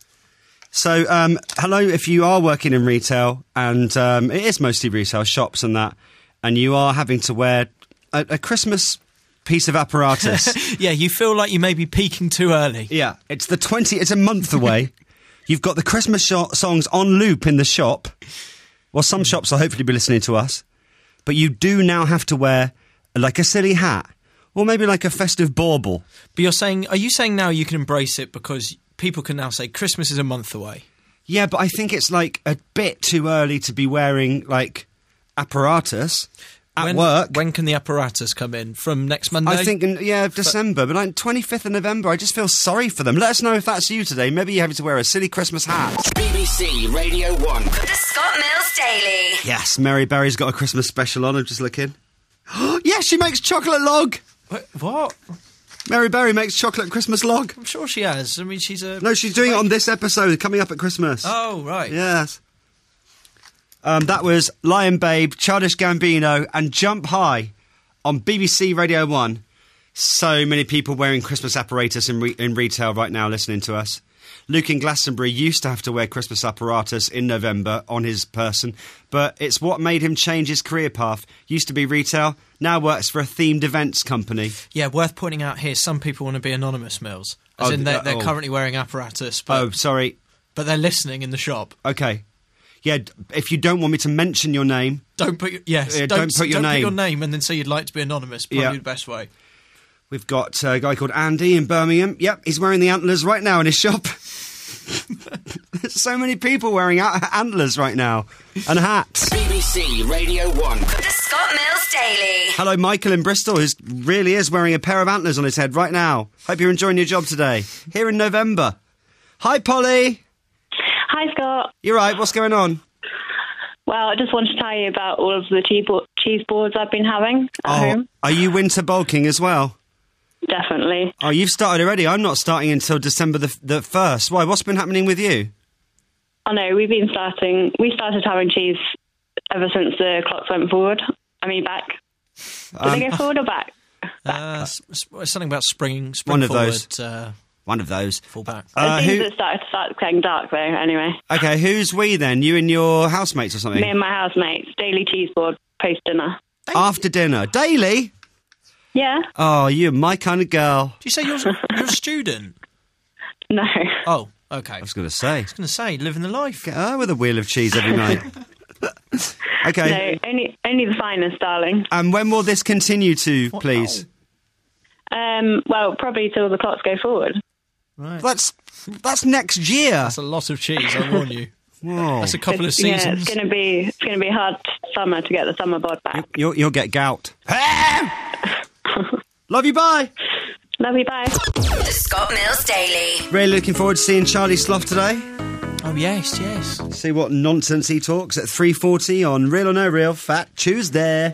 So, um, hello, if you are working in retail, and um, it is mostly retail shops and that, and you are having to wear a, a Christmas piece of apparatus. Yeah, you feel like you may be peaking too early. Yeah, it's the twenty. It's a month away. You've got the Christmas sho- songs on loop in the shop. Well, some shops will hopefully be listening to us, but you do now have to wear like a silly hat, or maybe like a festive bauble. But you're saying, are you saying now you can embrace it because people can now say Christmas is a month away? Yeah, but I think it's like a bit too early to be wearing like apparatus. at when, work. When can the apparatus come in? From next Monday? I think, in, yeah, December, but like twenty-fifth of November, I just feel sorry for them. Let us know if that's you today. Maybe you're having to wear a silly Christmas hat. B B C Radio one. The Scott Mills Daily. Yes, Mary Berry's got a Christmas special on, I'm just looking. Yes, she makes chocolate log! Wait, what? Mary Berry makes chocolate Christmas log. I'm sure she has. I mean, she's a... No, she's doing it on this episode, coming up at Christmas. Oh, right. Yes. Um, that was Lion Babe, Childish Gambino, and Jump High on B B C Radio one. So many people wearing Christmas apparatus in, re- in retail right now listening to us. Luke in Glastonbury used to have to wear Christmas apparatus in November on his person, but it's what made him change his career path. Used to be retail, now works for a themed events company. Yeah, worth pointing out here, some people want to be anonymous, Mills. As Oh, in they're, they're oh. currently wearing apparatus, but, Oh, sorry. but they're listening in the shop. Okay. Yeah, d- if you don't want me to mention your name... Don't put your, yes, Yeah, don't, don't put your don't name. put your name and then say you'd like to be anonymous. Probably Yeah. the best way. We've got a guy called Andy in Birmingham. Yep, he's wearing the antlers right now in his shop. There's so many people wearing a- antlers right now. And hats. B B C Radio one. The Scott Mills Daily. Hello, Michael in Bristol, who really is wearing a pair of antlers on his head right now. Hope you're enjoying your job today. Here in November. Hi, Polly. Hi, Scott. You're right, what's going on? Well, I just wanted to tell you about all of the cheese, bo- cheese boards I've been having at Oh, home. are you winter bulking as well? Definitely. Oh, you've started already. I'm not starting until December the, the first. Why, what's been happening with you? I know, we've been starting, we started having cheese ever since the clocks went forward. I mean, back. Did Um, they go forward or back? Uh, s- s- something about spring, spring One of forward, those. Uh, One of those. fall back. Uh, it seems who- it started to start getting dark, though, anyway. Okay, who's we then? You and your housemates or something? Me and my housemates, daily cheese board, post-dinner. After dinner. Daily? Yeah? Oh, you're my kind of girl. Do you say you're, you're a student? No. Oh, okay. I was going to say. I was going to say, living the life. Get her with a wheel of cheese every night. Okay. No, only, only the finest, darling. And when will this continue to, What? please? Um, well, probably till the clocks go forward. Right. That's that's next year. That's a lot of cheese, I warn you. Whoa. That's a couple of Yeah, seasons. it's going to be it's going to be a hard summer to get the summer bod back. You'll, you'll get gout. Love you, bye. Love you, bye. The Scott Mills Daily. Really looking forward to seeing Charlie Sloth today. Oh, yes, yes. See what nonsense he talks at three forty on Real or No Real Fat Tuesday.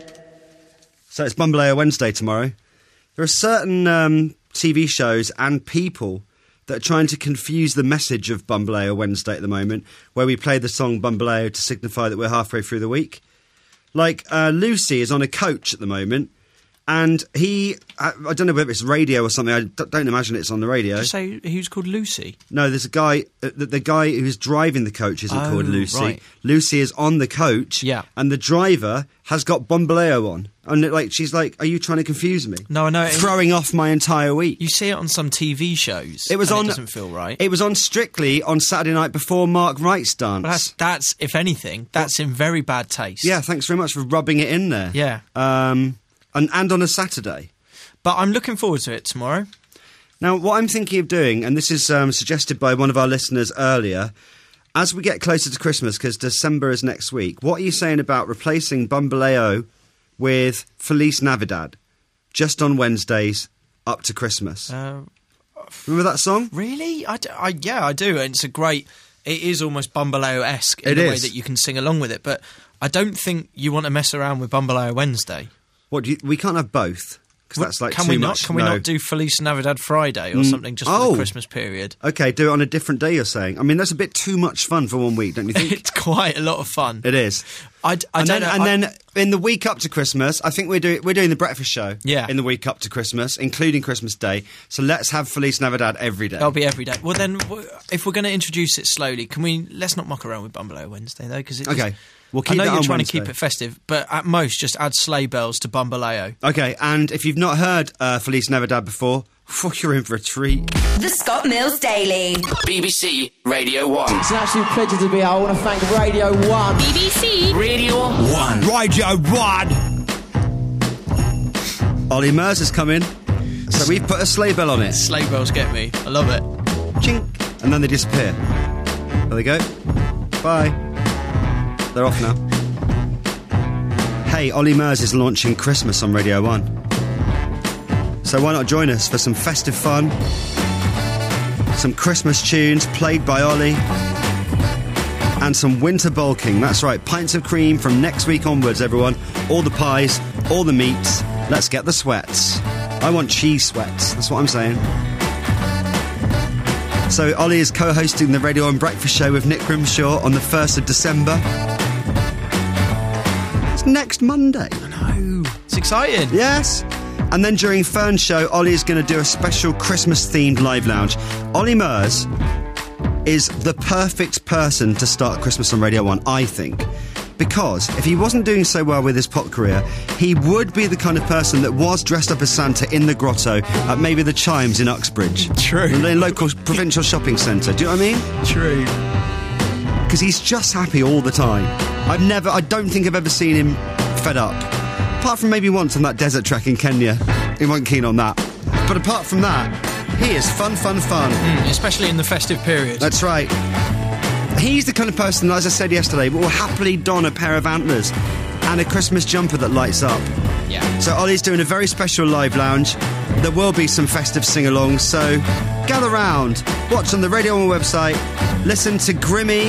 So it's Bumbleo Wednesday tomorrow. There are certain um, T V shows and people that are trying to confuse the message of Bumbleo Wednesday at the moment, where we play the song Bumbleo to signify that we're halfway through the week. Like, uh, Lucy is on a coach at the moment, and he... I, I don't know whether it's radio or something, I d- don't imagine it's on the radio. Did you say who's called Lucy? No, there's a guy. Uh, the, the guy who's driving the coach isn't Oh, called Lucy. right. Lucy is on the coach. Yeah. And the driver has got Bumbleo on, and like she's like, "Are you trying to confuse me?" No, I know. Throwing off my entire week. You see it on some T V shows. It was and on. It doesn't feel right. It was on Strictly on Saturday night before Mark Wright's dance. Well, that's, that's, if anything, that's in very bad taste. Yeah. Thanks very much for rubbing it in there. Yeah. Um. And and on a Saturday. But I'm looking forward to it tomorrow. Now, what I'm thinking of doing, and this is um, suggested by one of our listeners earlier, as we get closer to Christmas, because December is next week, what are you saying about replacing Bumbleo with Feliz Navidad, just on Wednesdays up to Christmas? Uh, Remember that song? really? I, d- I- yeah, I do. And it's a great... It is almost Bumbleo-esque in It the way is. that you can sing along with it. But I don't think you want to mess around with Bumbleo Wednesday. What do you, we can't have both, because that's like can too we not? much. Can we no. not do Feliz Navidad Friday or Mm, something just for oh. the Christmas period? Okay, do it on a different day, you're saying. I mean, that's a bit too much fun for one week, don't you think? It's quite a lot of fun. It is. I, d- I and don't then, know. and I- then in the week up to Christmas, I think we're doing we're doing the breakfast show. Yeah. In the week up to Christmas, including Christmas Day. So let's have Feliz Navidad every day. That'll be every day. Well, then, w- if we're going to introduce it slowly, can we? Let's not muck around with Bumbleo Wednesday, though, because Okay. We'll I keep know that you're on trying Wednesday. to keep it festive, but at most, just add sleigh bells to Bumbleo. Okay, and if you've not heard uh, Feliz Navidad before, you're in for a treat. The Scott Mills Daily. B B C Radio one. It's an absolute pleasure to be here. I want to thank Radio one. B B C. Radio one. Radio One. Ollie Murs is coming, so we've put a sleigh bell on it. Sleigh bells get me. I love it. Chink, and then they disappear. There they go. Bye. They're off now. hey, Ollie Murs is launching Christmas on Radio one. So why not join us for some festive fun, some Christmas tunes played by Ollie, and some winter bulking. That's right, pints of cream from next week onwards, everyone. All the pies, all the meats. Let's get the sweats. I want cheese sweats, that's what I'm saying. So Ollie is co-hosting the Radio one Breakfast Show with Nick Grimshaw on the first of December. It's next Monday. I know. It's exciting. Yes. And then during Fern's show, Ollie is going to do a special Christmas-themed live lounge. Ollie Murs is the perfect person to start Christmas on Radio one, I think. Because if he wasn't doing so well with his pop career, he would be the kind of person that was dressed up as Santa in the grotto at maybe the Chimes in Uxbridge. True. The local provincial shopping centre. Do you know what I mean? True. Because he's just happy all the time. I've never, I don't think I've ever seen him fed up. Apart from maybe once on that desert trek in Kenya. He wasn't keen on that. But apart from that, he is fun, fun, fun. Mm, especially in the festive period. That's right. He's the kind of person, as I said yesterday, will happily don a pair of antlers and a Christmas jumper that lights up. Yeah. So Ollie's doing a very special live lounge. There will be some festive sing-alongs, so gather round, watch on the Radio one website, listen to Grimmy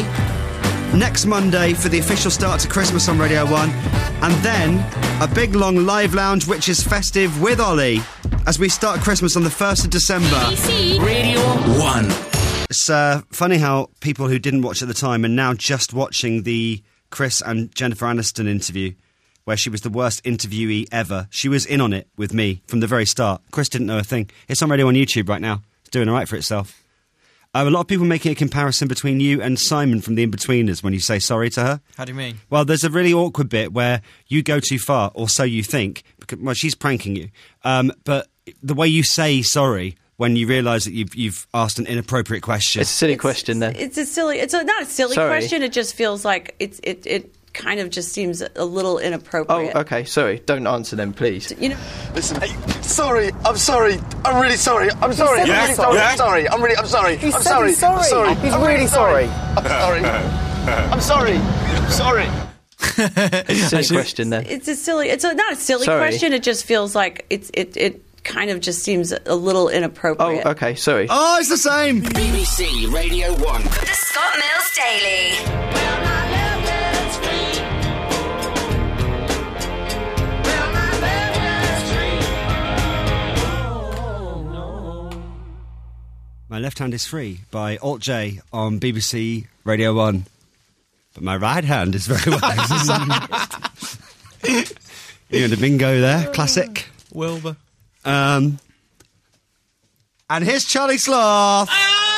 next Monday for the official start to Christmas on Radio one, and then a big long live lounge which is festive with Ollie as we start Christmas on the first of December. Radio one. It's uh, funny how people who didn't watch at the time are now just watching the Chris and Jennifer Aniston interview, where she was the worst interviewee ever. She was in on it with me from the very start. Chris didn't know a thing. It's on Radio on YouTube right now. It's doing all right for itself. Uh, a lot of people making a comparison between you and Simon from The Inbetweeners when you say sorry to her. How do you mean? Well, there's a really awkward bit where you go too far, or so you think. Because, well, she's pranking you. Um, but the way you say sorry when you realise that you've, you've asked an inappropriate question. It's a silly It's- question, then. It's a silly. It's a, not a silly Sorry. question. It just feels like it's it. It kind of just seems a little Oh, inappropriate. okay, sorry. Don't answer them, please. You know. Listen, hey, sorry, I'm sorry, I'm really sorry, I'm sorry, I'm Yeah? really sorry, Yeah? I'm sorry, I'm really, I'm sorry, He I'm said sorry, he's sorry. I'm sorry, He's I'm really sorry. I'm sorry, I'm sorry, I'm sorry. It's a silly question, then. It's a silly. It's a, not a silly Sorry. question. It just feels like it's it. It kind of just seems a little Oh, inappropriate. okay, sorry. Oh, it's the same! B B C Radio one. The Scott Mills Daily. My Left Hand is Free by Alt J on B B C Radio one. But my right hand is very well exercised. You know, the bingo there, classic. Wilbur. Um, and here's Charlie Sloth.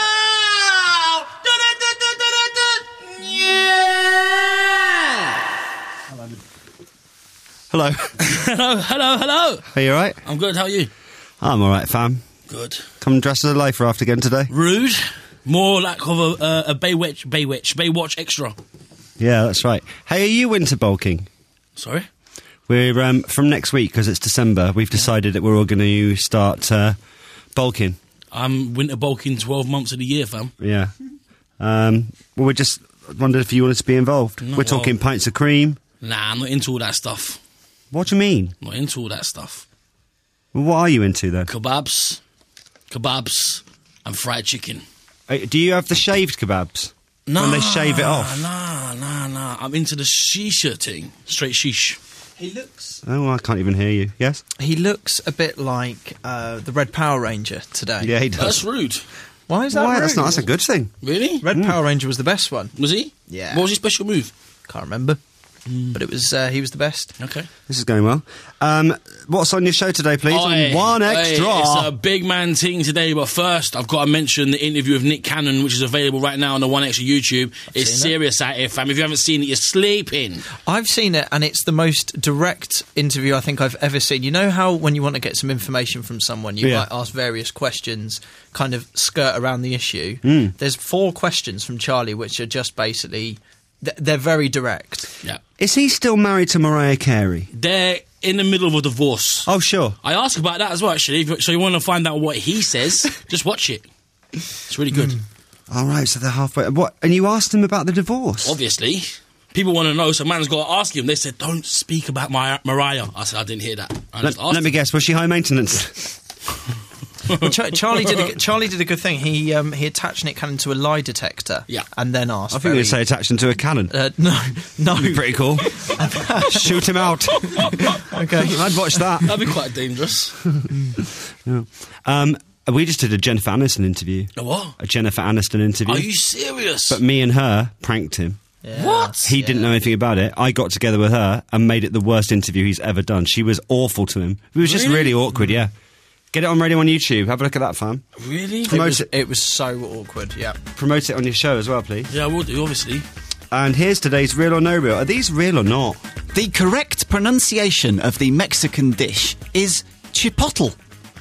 Hello. Hello, hello, hello. Are you alright? I'm good, how are you? I'm alright, fam. Good. Come dressed as a life raft again today? Rude. More like of a, uh, a Baywatch, Baywatch, Baywatch extra. Yeah, that's right. Hey, are you winter bulking? Sorry? We're, um, from next week, because it's December, we've decided that we're all going to start uh, bulking. I'm winter bulking twelve months of the year, fam. Yeah. Um, well, we just wondered if you wanted to be involved. No, we're talking well- pints of cream. Nah, I'm not into all that stuff. What do you mean? I'm not into all that stuff. Well, what are you into then? Kebabs, kebabs, and fried chicken. Uh, do you have the shaved kebabs? Nah, When they shave it off? Nah, nah, nah. I'm into the shisha thing. Straight shish. He looks. Oh, I can't even hear you. Yes? He looks a bit like uh, the Red Power Ranger today. Yeah, he does. That's rude. Why is that Why? rude? That's not. That's a good thing. Really? Red Power Ranger was the best one. Was he? Yeah. What was his special move? Can't remember. But it was uh, he was the best. Okay. This is going well. Um, what's on your show today, please? Oi, One oi, extra. it's a big man thing today, but first I've got to mention the interview with Nick Cannon, which is available right now on the One Extra YouTube. It's seen it. serious out here, fam. If you haven't seen it, you're sleeping. I've seen it, and it's the most direct interview I think I've ever seen. You know how when you want to get some information from someone, you Yeah. might ask various questions, kind of skirt around the issue. Mm. There's four questions from Charlie, which are just basically th- they're very direct. Yeah. Is he still married to Mariah Carey? They're in the middle of a divorce. Oh, sure. I asked about that as well, actually. So you want to find out what he says, just watch it. It's really good. All right, so they're halfway. What? And you asked him about the divorce? Obviously. people want to know, so man's got to ask him. They said, don't speak about my Mariah. I said, I didn't hear that. I Let, just asked let me him. guess, was she high maintenance? Well, Ch- Charlie did a, Charlie did a good thing. He um, he attached Nick Cannon to a lie detector. Yeah. And then asked. I think you would say attach them to a cannon. Uh, no, no. That'd be pretty cool. Shoot him out. Okay. I'd watch that. That'd be quite dangerous. Yeah. Um, we just did a Jennifer Aniston interview. A what? A Jennifer Aniston interview. Are you serious? But me and her pranked him. Yeah. What? He didn't know anything about it. I got together with her and made it the worst interview he's ever done. She was awful to him. It was just Really? really awkward, yeah. Get it on radio on YouTube. Have a look at that, fam. Really? It Promote was, it. it was so awkward. Yeah. Promote it on your show as well, please. Yeah, I will do, obviously. And here's today's real or no real. Are these real or not? The correct pronunciation of the Mexican dish is chipotle.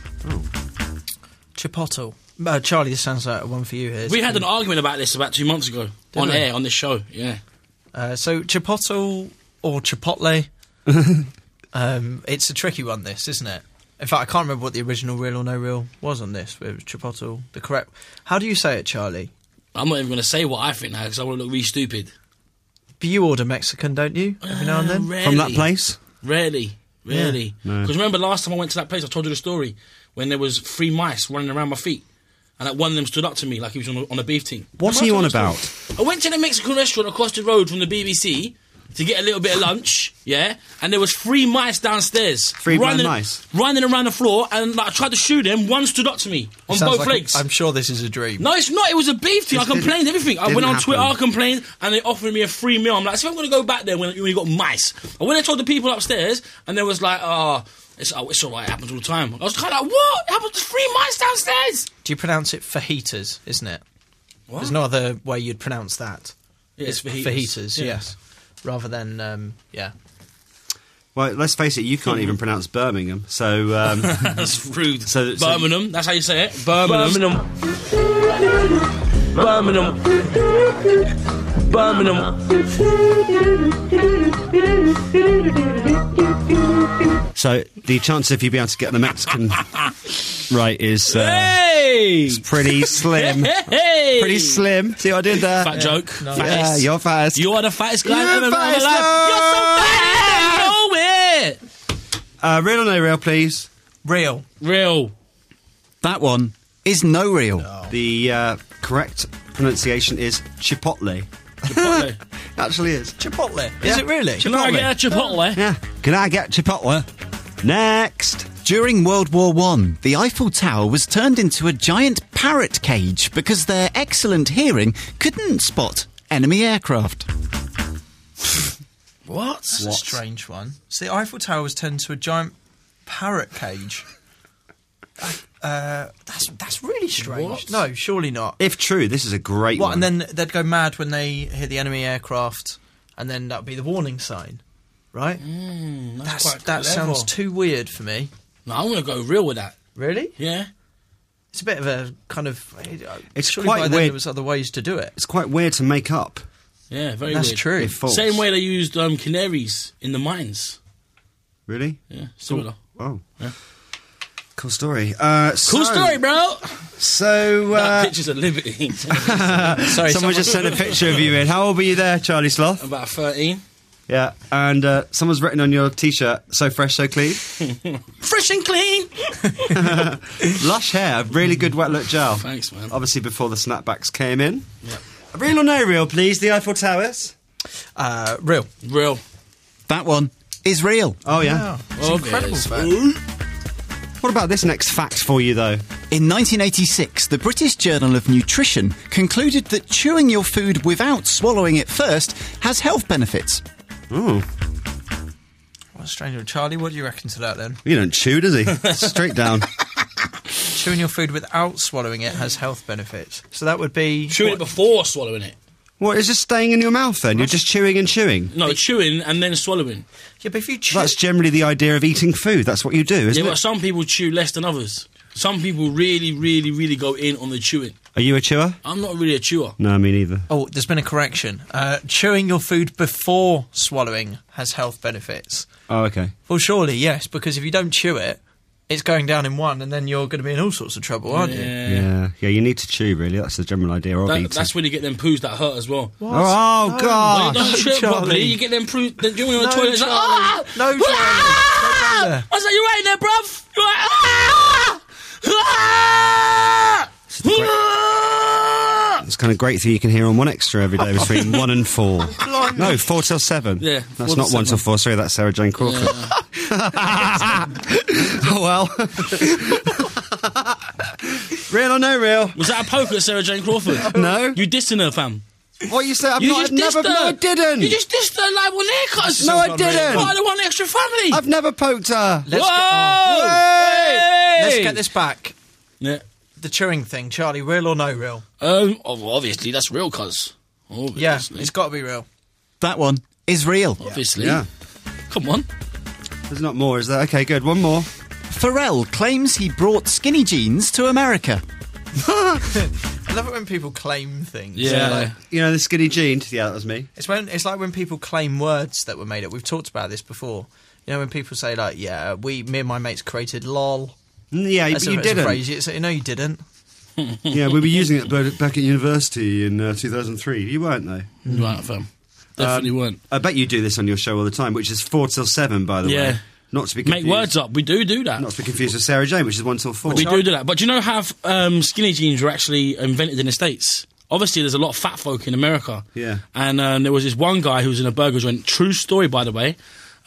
Chipotle. Uh, Charlie, this sounds like one for you here. We had an argument about this about two months ago. Did on we? air, on this show, yeah. Uh, so Chipotle or Chipotle, um, it's a tricky one, this, isn't it? In fact, I can't remember what the original real or no real was on this. It was Chipotle. The correct... How do you say it, Charlie? I'm not even going to say what I think now because I want to look really stupid. But you order Mexican, don't you? Every now and then? Rarely. From that place? Rarely. Rarely. No. Because remember last time I went to that place, I told you the story, when there was three mice running around my feet. And like one of them stood up to me like he was on a, on a beef team. What are you on about? I went to the Mexican restaurant across the road from the B B C to get a little bit of lunch, yeah? And there was three mice downstairs. Three blind running, mice? Running around the floor, and like, I tried to shoot them, one stood up to me on Sounds both like a- legs. I'm sure this is a dream. No, it's not. It was a beef team. I This complained didn't- everything. I didn't went on happen. Twitter, I complained, and they offered me a free meal. I'm like, so I'm going to go back there when, when you got mice. And when I told the people upstairs, and they was like, oh, it's, oh, it's all right, it happens all the time. I was kind of like, what? It happens to three mice downstairs? Do you pronounce it fajitas, isn't it? What? There's no other way you'd pronounce that. Yeah, it's fajitas. Fajitas, Yeah. yes. Rather than, um, yeah. Well, let's face it, you can't even pronounce Birmingham, so... Um, That's rude. So- so- Birmingham, that's how you say it. Birmingham. Birmingham. Birmingham. so the chance of you being able to get the Mexican right is uh, Hey! is pretty slim. Hey! Pretty slim. See what I did there? Fat joke. Yeah, Fattest. you're fast. You are the fattest guy You're I've ever the met in my fattest life. You're so fat! I know it! Uh, real or no real, please? Real. Real. That one is no real. The uh, correct pronunciation is Chipotle. Chipotle. Actually is. Chipotle. Is Yeah. it really? Can I get a Chipotle? Yeah. Can I get Chipotle? Next. During World War One, the Eiffel Tower was turned into a giant parrot cage because their excellent hearing couldn't spot enemy aircraft. What? That's a strange one. So the Eiffel Tower was turned into a giant parrot cage. Uh, that's that's really strange. What? No, surely not. If true, this is a great What? one. And then they'd go mad when they hit the enemy aircraft, and then that'd be the warning sign, right? Mm, that's That's, quite that clever. sounds too weird for me. No, I'm going to go real with that. Really? Yeah. It's a bit of a kind of. It's surely quite by then weird. there was other ways to do it. It's quite weird to make up. Yeah, very That's weird. true. If false. Same way they used um, canaries in the mines. Really? Yeah, similar. Oh. Yeah. Cool story. Uh, Cool so, story, bro. So, That uh, picture's at liberty. sorry, someone just sent a picture of you in. How old were you there, Charlie Sloth? About thirteen. Yeah, and uh, someone's written on your T-shirt, "So fresh, so clean." Fresh and clean. Lush hair, really good wet look gel. Thanks, man. Obviously, before the snapbacks came in. Yep. Real or no real, please? The Eiffel Towers. Uh, real. Real. That one is real. Oh yeah. It's incredible fact. What about this next fact for you, though? In nineteen eighty-six, the British Journal of Nutrition concluded that chewing your food without swallowing it first has health benefits. Oh, What a strange one. Charlie, what do you reckon to that then? he don't chew, does he? Straight down. Chewing your food without swallowing it has health benefits. So that would be Chewing what- it before swallowing it. What, is just staying in your mouth then? You're just chewing and chewing? No, chewing and then swallowing. Yeah, but if you chew, That's generally the idea of eating food. That's what you do, isn't Yeah, it? but some people chew less than others. Some people really, really, really go in on the chewing. Are you a chewer? I'm not really a chewer. No, me neither. oh, there's been a correction. Uh, chewing your food before swallowing has health benefits. Oh, okay. Well, surely yes, because if you don't chew it, it's going down in one, and then you're going to be in all sorts of trouble, aren't you? Yeah, yeah. You need to chew. Really, that's the general idea of That, eating. that's when you get them poos that hurt as well. What? Oh, When God! you don't chew it Charlie. properly, you get them poos. Then you go in the No, toilet, it's like, ah! Charlie. No, Charlie. Ah! I was like, you right in there, bruv? You right? Ah! Ah! Ah! It's kind of great that you can hear on One Extra every day between one and four. Blimey. No, four till seven. Yeah, that's four not till one till seven. four. Sorry, that's Sarah Jane Crawford. Oh well. Real or no real? Was that a poke at Sarah Jane Crawford? No. You dissing her, fam. What you say? I've You not, just I've dissed never. her. No, I didn't. You just dissed her like one haircuts. No, I didn't. Part of the One Extra family. I've never poked her. Let's Whoa! Get, Hey! let's get this back. Yeah. The chewing thing, Charlie, real or no real? Um. oh, obviously, that's real, cuz. Obviously. Yeah, it's got to be real. That one is real. Obviously. Yeah. Come on. There's not more, is there? Okay, good. One more. Pharrell claims he brought skinny jeans to America. I love it when people claim things. Yeah. Like, You know the skinny jeans? Yeah, that was me. it's when it's like when people claim words that were made up. We've talked about this before. You know, when people say like, "Yeah, we, me and my mates created lol." Mm, Yeah, As but a- you as a didn't. phrase. You say, no, you didn't. Yeah, we were using it ba- back at university in uh, two thousand three. You weren't, though. Right, fam. Definitely Um, weren't. I bet you do this on your show all the time, which is four till seven, by the Yeah. way. Not to be Make confused. words up. We do do that. Not to be confused with Sarah Jane, which is one till four. We do do that. But do you know how um, skinny jeans were actually invented in the States? Obviously, there's a lot of fat folk in America. Yeah. And um, there was this one guy who was in a burger joint. True story, by the way.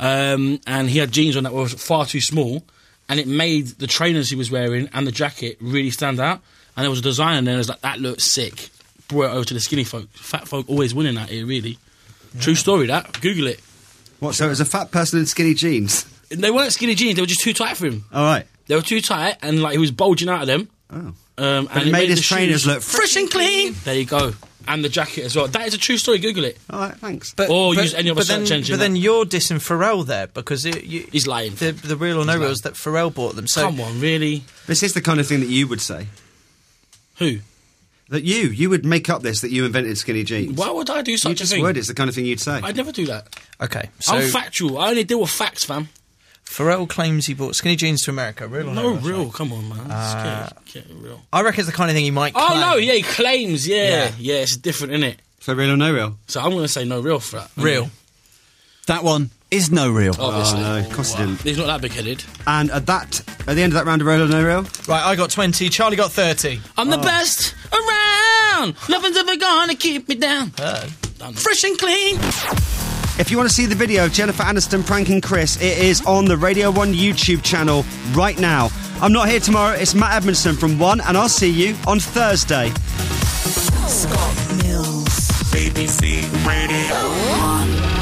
Um, and he had jeans on that were far too small. And it made the trainers he was wearing and the jacket really stand out. And there was a designer there that was like, that looks sick. Brought it over to the skinny folk. Fat folk always winning that here, really. Yeah. True story, that. Google it. What, so it was a fat person in skinny jeans? They weren't skinny jeans. They were just too tight for him. All right. They were too tight, and like he was bulging out of them. Oh. Um, But and it made his the trainers shoes look fresh and clean. There you go. And the jacket as well. That is a true story. Google it. All right, thanks. But, Or but, use any other but then, search engine. But then you're dissing Pharrell there because it, you, he's lying. The, the real or no real is that Pharrell bought them. So come on, really? This is the kind of thing that you would say. Who? That you. You would make up this, that you invented skinny jeans. Why would I do such you a just thing? would. It's the kind of thing you'd say. I'd never do that. Okay, so I'm factual. I only deal with facts, fam. Pharrell claims he bought skinny jeans to America. Real or no, No, real? real. Come on, man. Uh, get, get real. I reckon it's the kind of thing he might. Oh claim. no, yeah, he claims. Yeah, Yeah. yeah, it's different, isn't it? So real or no real? So I'm going to say no real for that. Real. That one is no real. Obviously. Oh, no, of course he didn't. He's not that big-headed. And at that, at the end of that round of real or no real, Right, I got twenty. Charlie got thirty. I'm the best around. Nothing's ever gonna keep me down. Done. Fresh and clean. if you want to see the video of Jennifer Aniston pranking Chris, it is on the Radio one YouTube channel right now. I'm not here tomorrow. It's Matt Edmondson from One, and I'll see you on Thursday. Scott Mills, B B C Radio one.